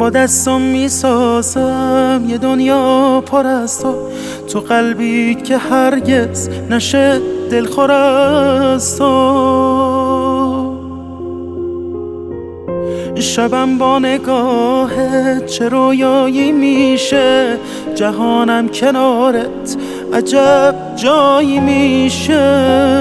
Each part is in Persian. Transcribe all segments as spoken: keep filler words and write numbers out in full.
با دستم میسازم یه دنیا پر از تو، تو قلبی که هرگز نشه دلخور از تو. شبم با نگاهت چه رویایی میشه، جهانم کنارت عجب جایی میشه.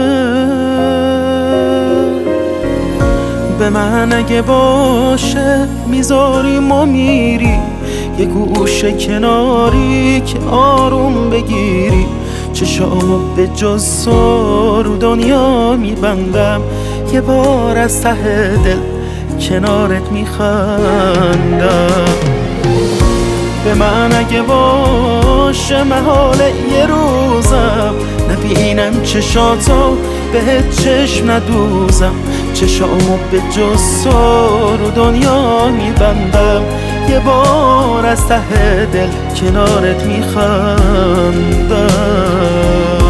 به من اگه باشه میذاریم و میری یه گوشه کناری که آروم بگیری. چشامو به جز تو رو دنیا میبندم، یه بار از ته دل کنارت میخندم. به من اگه باشه محال یه روزم نبینم چشاتو بهت چشم ندوزم. چشامو به جز تو رو دنیا میبندم، یه بار از ته دل کنارت میخندم.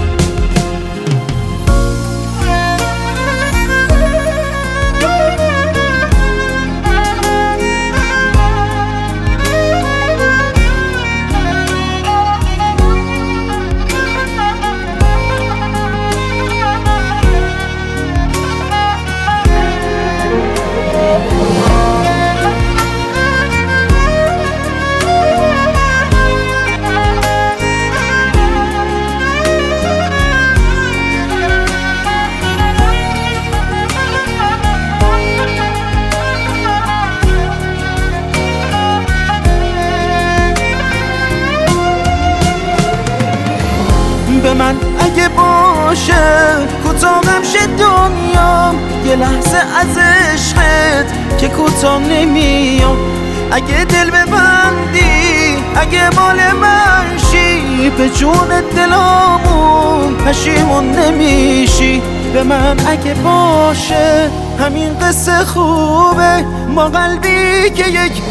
به من اگه باشه کوتاهم شه دنیا، یه لحظه از عشقت که کوتاه نمیام. اگه دل ببندی اگه مال من شی، به جون دلامون پشیمون نمیشی. به من اگه باشه همین قصه خوبه، ما قلبی که یک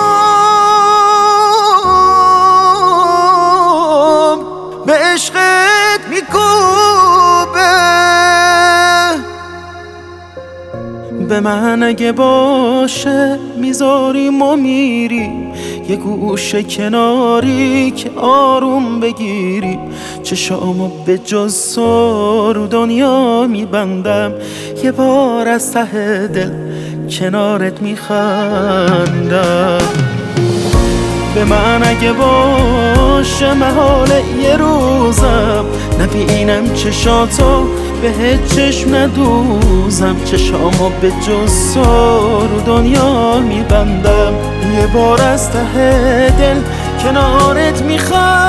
عمر به عشقت میکوبه. به من اگه باشه میذاریم و میریم یه گوشه کناری که آروم بگیری. چشامو به جز تو رو دنیا میبندم، یه بار از ته دل کنارت میخندم. به من اگه باشه محال یه روزم نبینم چشاتو بهت چشم ندوزم. چشامو به جز تو رو دنیا میبندم، یه بار از ته دل کنارت میخوام.